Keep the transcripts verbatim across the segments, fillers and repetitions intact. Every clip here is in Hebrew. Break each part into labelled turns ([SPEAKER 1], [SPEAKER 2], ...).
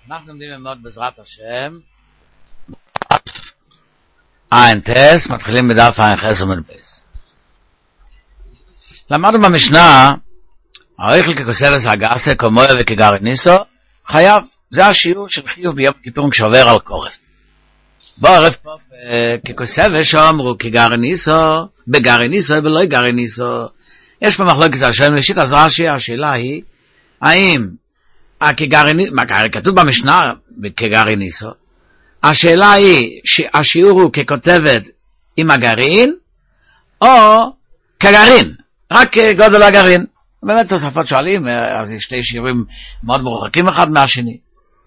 [SPEAKER 1] אנחנו עומדים ללמוד בעזרת השם עין טס, מתחילים בדף עין חס עמוד בייס. למדנו במשנה האוכל ככוסלס הגסה כמויה וכגרניסו חייב, זה השיעור של חיוב ביום כיפור כשעובר על קורס. בוא ערב פה ככוסלס שאומרו כגרניסו בגרניסו ולא גרניסו. יש פה מחלוקת על שם לשיט, אז רש"י השאלה היא האם כתוב במשנה כגרניסו, השאלה היא השיעור הוא ככותבת עם הגרעין או כגרעין, רק גודל הגרעין. באמת תוספות שואלים, אז יש שתי שיעורים מאוד מרוחקים אחד מהשני.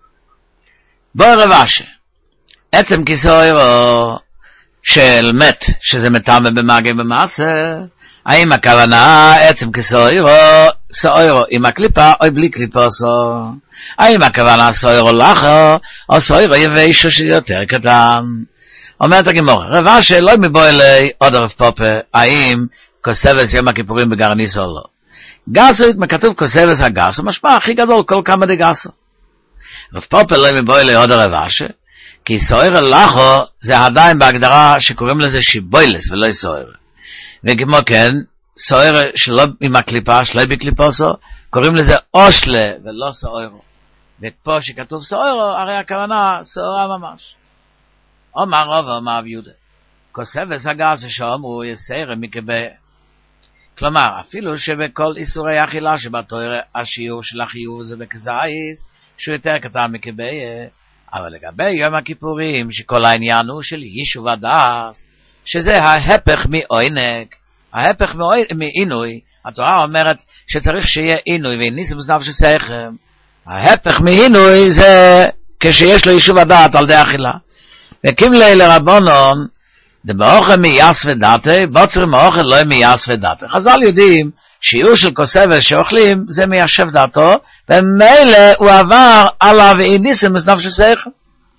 [SPEAKER 1] בוא רבש עצם כיסוירו של מת שזה מטמא במאגי במעשה, האם הכוונה עצם כסוירו סוירו עם הקליפה או בלי קליפה סו, האם הכוונה סוירו לחו או סוירו יבשו שיותר קטן. אומרת הגמור רבה שלא מבוא אלי עוד רב פופה האם כוסבס יום הכיפורים בגרניסו או לא. גסו כתוב כוסבס הגסו משמע הכי גדול כל כמה דגסו. רב פופה לא מבוא אלי עוד רבה ש כי סוירו לחו זה עדיין בהגדרה שקוראים לזה שיבוילס ולא סוירו, וכמו כן סוער שלא עם הקליפה, שלא בקליפה סו, קוראים לזה אושלה ולא סוערו. ופה שכתוב סוערו, הרי הכוונה סוערה ממש. אומר רב אומר יהודה כוסבס הגס שאומרו יסיירה מקבה, כלומר אפילו שבכל איסורי אכילה שבתורה השיעור של החיוב זה בכזייס שהוא יותר קטן מקבה, אבל לגבי יום הכיפורים שכל העניין הוא של יישוב הדס שזה ההפך מעונג, ההפך מעינוי. התורה אומרת שצריך שיהיה עינוי וניסים זנב שסייכם. ההפך מעינוי זה כשיש לו יישוב הדעת על די אכילה. וכמלי לרבונון דבאוכל מייס ודאטה בוצר מאוכל לא מייס ודאטה. חז"ל יודעים שיעור של כוסבס שאוכלים זה מיישב דעתו, ומילא הוא עבר עליו וניסים זנב שסייכם.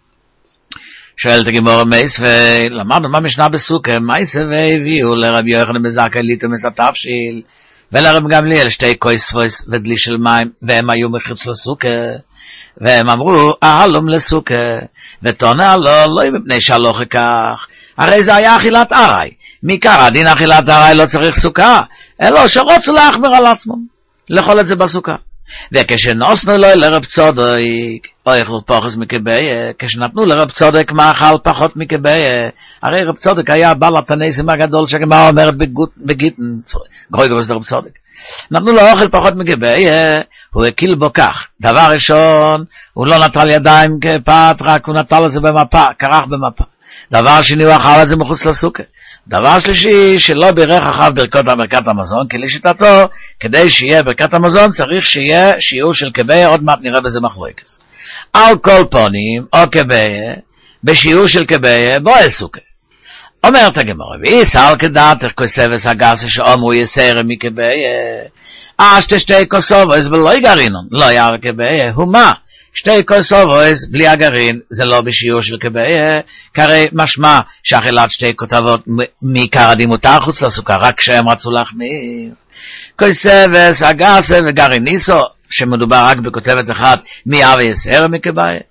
[SPEAKER 1] שואלת הגמור מייס ולמדנו מה משנה בסוכה מייס והביאו לרבי יוחנן בן זכאי ליטר מסתפשיל ולרב גמליאל שתי כוספוס ודלי של מים, והם היו מחוץ לסוכה והם אמרו אהלום לסוכה ותונה לא לא מפני שהלוך כך, הרי זה היה אכילת ערי. מעיקר הדין אכילת ערי לא צריך סוכה, אלא שרוצו להחמיר על עצמו לאכול את זה בסוכה. וכשנוסנו לו לרב צודק אוכל פחוס מקביה, כשנתנו לרב צודק מאכל פחות מקביה, הרי רב צודק היה בעל התנסים הגדול שהגמרא אומרת בגיטן גרוי גבוס לרב צודק, נתנו לו אוכל פחות מקביה, הוא הקיל בו כך. דבר ראשון, הוא לא נטל ידיים כפת, רק הוא נטל את זה במפה, קרח במפה. דבר שני, הוא אכל את זה מחוץ לסוכה. דבר שלישי, שלא בירך אחריו ברכות ברכת המזון, כי לשיטתו, כדי שיהיה ברכת המזון, צריך שיהיה שיעור של קביה, עוד מעט נראה בזה מחלוקת. על כל פונים, או קביה, בשיעור של קביה, בו סוכה. אומרת הגמרא, ואיסר כדעתך כוסבס הגס שאומרו יסיירה מקביה, אשת שתי כוסובוס ולא גרעינון, לא ירא קביה, הוא מה? שתי כוסובוס בלי הגרעין זה לא בשיעור של קביה, כרי משמע שאכילת שתי כותבות מעיקר הדין מותר חוץ לסוכה, רק כשהם רצו להחמיר. כוסבס הגס וגרעיניסו, שמדובר רק בכותבת אחת, מי אבי יסיירה מקביה.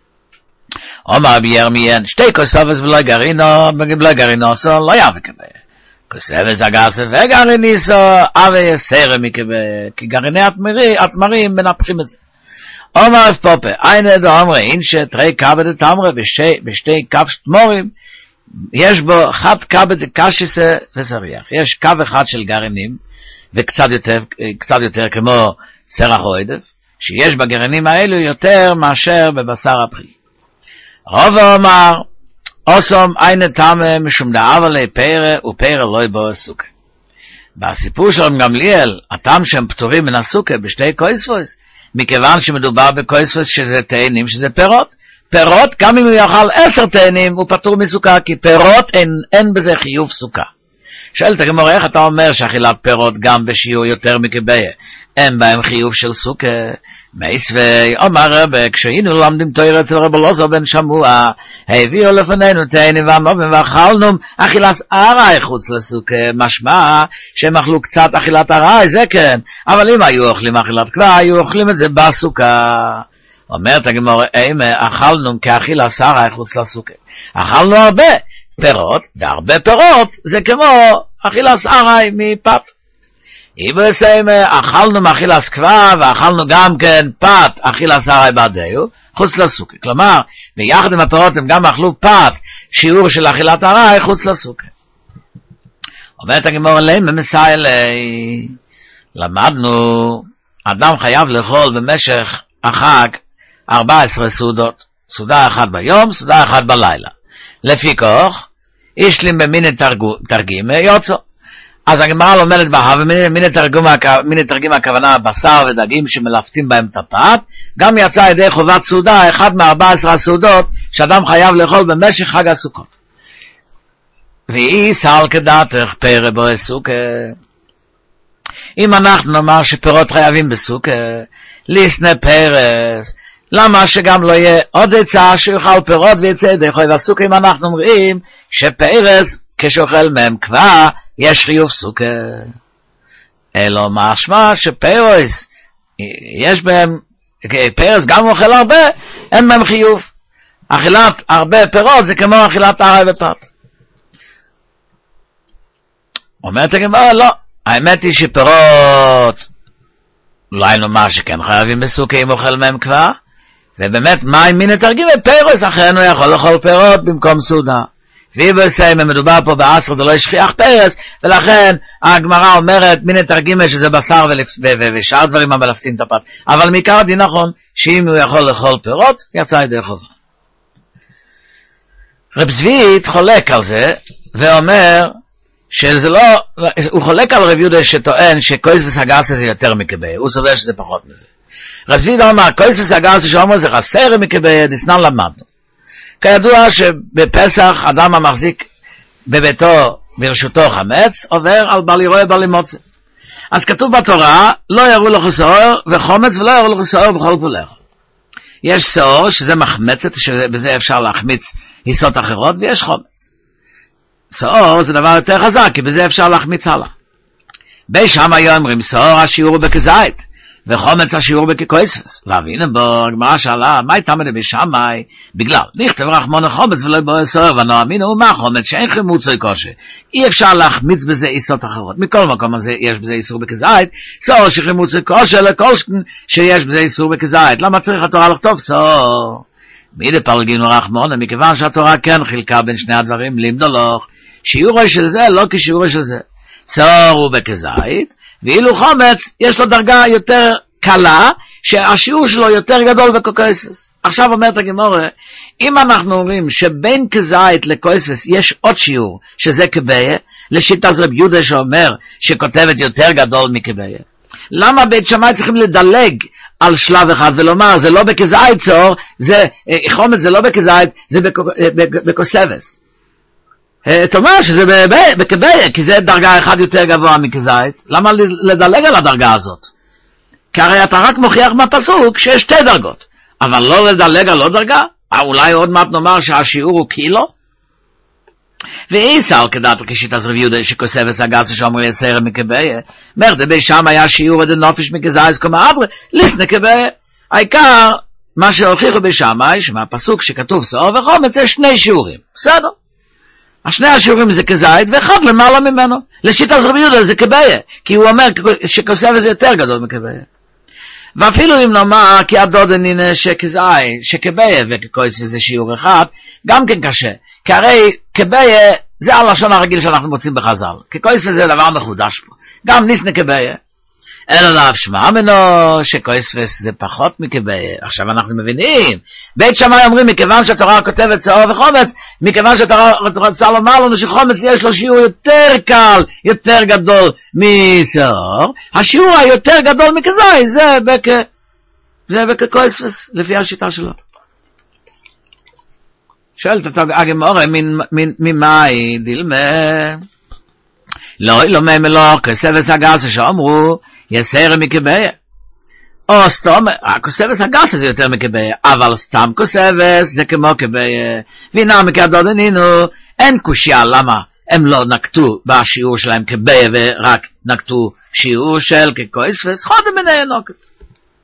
[SPEAKER 1] אומר רבי ירמיין, שתי כוסובס ולא גרעינו, בלי גרעינוסו לא ירא קביה. כוסבס הגס וגרעיניסו, אבי יסיירה מקביה, כי גרעיני התמרים מנפחים את זה. אומר רב פופה, אין עדו אמרה, אין שתרי כבד תמרה בשתי, בשתי כף תמורים, יש בו חד כבד קשיסה וסריח. יש קו אחד של גרעינים, וקצת יותר, קצת יותר כמו סרח או עדף, שיש בגרעינים האלו יותר מאשר בבשר הפרי. רוב אומר, אוסום אין תמה משום דאבה לפרא, ופרא לא יבוא סוכה. בסיפור של גמליאל, הטעם שהם פטורים מן הסוכה בשתי כוספוס, מכיוון שמדובר בכוספוס שזה תאנים, שזה פירות. פירות, גם אם הוא יאכל עשר תאנים, הוא פטור מסוכה, כי פירות אין, אין בזה חיוב סוכה. שואלת הגמרא, איך אתה אומר שאכילת פירות גם בשיעור יותר מקביה, אין בהם חיוב של סוכה? מייסווי, אומר רבי, כשהיינו למדים תורה אצל רבי אלעזר בן שמוע, הביאו לפנינו תאנים וענבים ואכלנו אכילת ערי חוץ לסוכה, משמע שהם אכלו קצת אכילת ערי, זה כן, אבל אם היו אוכלים אכילת כבר, היו אוכלים את זה בסוכה. אומרת הגמרא, אכלנו כאכילה שרה חוץ לסוכה. אכלנו הרבה פירות, והרבה פירות זה כמו אכילה שרה מפת. אכלנו מאכילה סקווה, ואכלנו גם כן פת אכילה שרה בעדיו, חוץ לסוכה. כלומר, ביחד עם הפירות הם גם אכלו פת, שיעור של אכילת הרעי חוץ לסוכה. אומרת הגמרא, למה מסייע לי? למדנו, אדם חייב לאכול במשך החג ארבע עשרה סעודות, סעודה אחת ביום, סעודה אחת בלילה. לפי כך, ישלים במין תרגימה יוצא. אז הגמרא לומדת בה, ומין תרגימה הכוונה בשר ודגים שמלפתים בהם את הפת, גם יצא ידי חובת סעודה, אחד מארבע עשרה סעודות שאדם חייב לאכול במשך חג הסוכות. ואי סל כדעתך פרא בו סוכה. אם אנחנו נאמר שפירות חייבים בסוכה, ליסנה פרס, למה שגם לא יהיה עוד עצה שיוכל פירות ויצא ידי חובת הסוכה, אם אנחנו אומרים שפרס כשאוכל מהם כבר יש חיוב סוכה. אלא משמע שפרס יש בהם, פרס גם אוכל הרבה, אין בהם חיוב. אכילת הרבה פירות זה כמו אכילת הרעי ופת. אומרת הגמרא, לא, האמת היא שפירות אולי נאמר שכן חייבים בסוכה אם אוכל מהם כבר, ובאמת מה אם מין תרגיל פרס, אחרינו יכול לאכול פירות במקום סעודה. והיא בסיים, מדובר פה בעשר דלא ישכיח פרס, ולכן הגמרא אומרת מין תרגיל שזה בשר ושאר דברים המלפתים את הפת. אבל מעיקר הדין נכון, שאם הוא יכול לאכול פירות, יצא ידי חובה. רב צבי חולק על זה, ואומר שזה לא, הוא חולק על רב יהודה שטוען שקויס וסגסה זה יותר מקביה, הוא סובר שזה פחות מזה. רב צבי אומר, קויס וסגסה שאומר זה חסר מקביה, נסנן למדנו. כידוע שבפסח אדם המחזיק בביתו ברשותו חמץ, עובר על בל יראה בל ימוצא. אז כתוב בתורה, לא יראו לך שעור וחומץ ולא יראו לך שעור בכל גבולך. יש שעור שזה מחמצת, שבזה אפשר להחמיץ היסות אחרות, ויש חומץ. שעור זה דבר יותר חזק, כי בזה אפשר להחמיץ הלאה. בשם היום אומרים, שעור השיעור הוא בכזית, וחומץ השיעור בכקויספס. להבין בו, הגמרא שאלה, מה הייתה מדי בשמי? בגלל, נכתב רחמון החומץ ולא בו שעור, ונאמין הוא מה חומץ, שאין חימוצוי קושה. אי אפשר להחמיץ בזה איסות אחרות. מכל מקום הזה יש בזה איסור בכזית, שעור שחימוצוי קושה לכל שיש בזה איסור בכזית. למה צריך התורה לכתוב שעור? מידי פלגינו רחמון, מכיוון שהתורה כן חילקה בין שני הדברים, לימדולוך, שיעורו של זה לא כשיעורו של זה. שעור הוא בכזית, ואילו חומץ יש לו דרגה יותר קלה, שהשיעור שלו יותר גדול בקוקויספס. עכשיו אומרת הגמרא, אם אנחנו אומרים שבין כזית לקויספס יש עוד שיעור, שזה קביה, לשיטת רב יהודה שאומר שכותבת יותר גדול מקביה, למה בית שמאי צריכים לדלג על שלב אחד ולומר, זה לא בכזית צור, זה, חומץ זה לא בכזית, זה בקוספס. תאמר שזה בקביה, כי זה דרגה אחת יותר גבוה מכזית. למה לדלג על הדרגה הזאת? כי הרי אתה רק מוכיח מהפסוק שיש שתי דרגות, אבל לא לדלג על עוד דרגה. אולי עוד מעט נאמר שהשיעור הוא קילו. ואי סל כדעת כשיטת רב יהודה שכוספס הגסה שאומר יסר מקביה, מרדה בי שם היה שיעור עד הנופש מכזית כמה אברה, לפני קביה. העיקר, מה שהוכיחו בשמי, שמהפסוק שכתוב שעור וחומץ, יש שני שיעורים. בסדר. השני השיעורים זה כזית, ואחד למעלה ממנו. לשיטת רב יהודה זה קביה, כי הוא אומר שכוספס זה יותר גדול מקביה. ואפילו אם נאמר כי הדודן הנה שכזית, שקביה וכקויספס זה שיעור אחד, גם כן קשה. כי הרי קביה זה הלשון הרגיל שאנחנו מוצאים בחז"ל. כקויספס זה דבר מחודש פה. גם ניסנה קביה. אלא לאו שמע מנו שקויספס זה פחות מקביה. עכשיו אנחנו מבינים. בית שמאי אומרים מכיוון שהתורה כותבת שעור וחומץ, מכיוון שהתורה רוצה לומר לנו שחומץ יש לו שיעור יותר קל, יותר גדול משעור. השיעור היותר גדול מכזית זה בק... זה בקקויספס, לפי השיטה שלו. שואלת את הגמרא, ממאי דילמה? לא, לא ממלוך, כוספס הגסה שאומרו, יסר מקביה. או סתום, הכוספס הגסה זה יותר מקביה, אבל סתם כוספס זה כמו קביה. והנה מקדוד ענינו, אין קושיה, למה הם לא נקטו בשיעור שלהם קביה, ורק נקטו שיעור של כקוספס, חודם מנהי נוקת.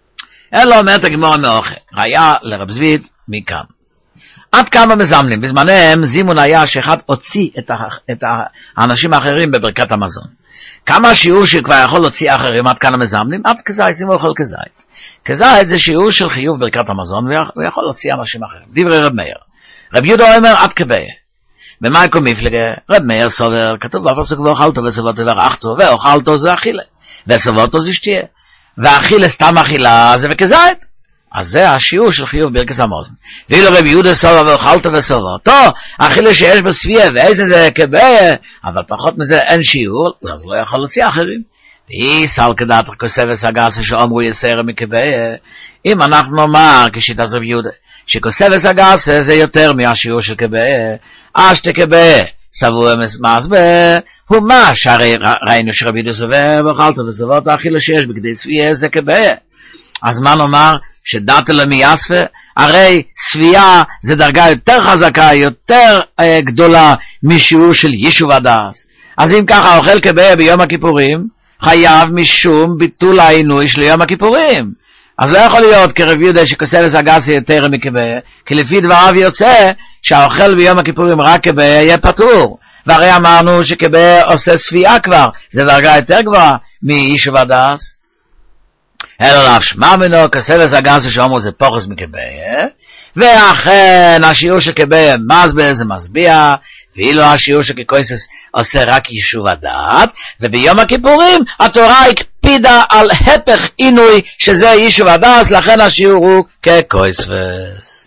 [SPEAKER 1] אלא אומרת הגמרא מאוכל, ראיה לרב זביד מכאן. עד כמה מזמנים? בזמניהם זימון היה שאחד הוציא את, ה, את האנשים האחרים בברכת המזון. כמה שיעור שכבר יכול להוציא אחרים עד כמה מזמנים? עד כזית, שימו אוכל כזית. כזית זה שיעור של חיוב ברכת המזון, והוא יכול להוציא אנשים אחרים. דברי רב מאיר. רב יהודה אומר עד כביה. במייקו מפלגה, רב מאיר סובר, כתוב בפסוק ואוכלתו וסבותו ורחתו, ואוכלתו זה אכילה, וסבותו זה שתייה. ואכילה סתם אכילה זה וכזית. אז זה השיעור של חיוב ברכת המזון. ואילו רב יהודה סובר ואוכלתו וסבותו, אכילה שיש בו סבייה, ואיזה זה כביה, אבל פחות מזה אין שיעור, אז לא יכול להוציא אחרים. והיא סל כדעת כוסבס הגסה שאומרו יסר מכביה, אם אנחנו נאמר כשיטת רב יהודה, שכוסבס הגסה זה יותר מהשיעור של כביה, אשתה כביה, סבור מסבא, הוא מה שהרי ראינו שרב יהודה סובר, ואוכלתו וסבותו, אכילה שיש בכדי סבייה זה כביה. אז מה נאמר? שדעת למי יספה, הרי סבייה זה דרגה יותר חזקה, יותר אה, גדולה משיעור של יישוב הדס. אז אם ככה אוכל כביה ביום הכיפורים, חייב משום ביטול העינוי של יום הכיפורים. אז לא יכול להיות כרב יהודה שכוסבס הגסה יותר מכביה, כי לפי דבריו יוצא שהאוכל ביום הכיפורים רק כביה יהיה פטור. והרי אמרנו שכביה עושה סבייה כבר, זה דרגה יותר גבוהה מיישוב הדס. אלא לאף שמע מנו, כוסבס הגסה שאומרו זה פוחס מכביה, ואכן השיעור של כביה מסביה זה מסביע, ואילו השיעור של ככוסס עושה רק יישוב הדעת, וביום הכיפורים התורה הקפידה על הפך עינוי שזה יישוב הדעת, לכן השיעור הוא ככוסס.